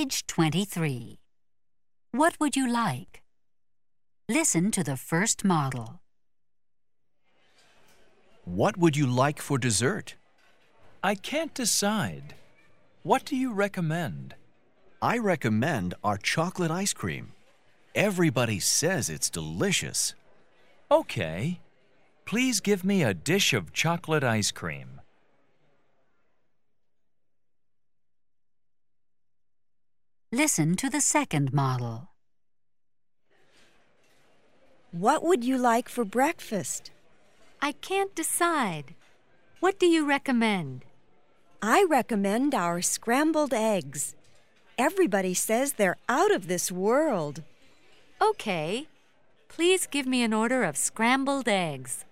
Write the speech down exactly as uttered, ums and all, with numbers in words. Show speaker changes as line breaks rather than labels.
Page twenty-three. What would you like? Listen to the first model.
What would you like for dessert?
I can't decide. What do you recommend?
I recommend our chocolate ice cream. Everybody says it's delicious.
Okay. Please give me a dish of chocolate ice cream.
Listen to the second model.
What would you like for breakfast?
I can't decide. What do you recommend?
I recommend our scrambled eggs. Everybody says they're out of this world.
Okay. Please give me an order of scrambled eggs.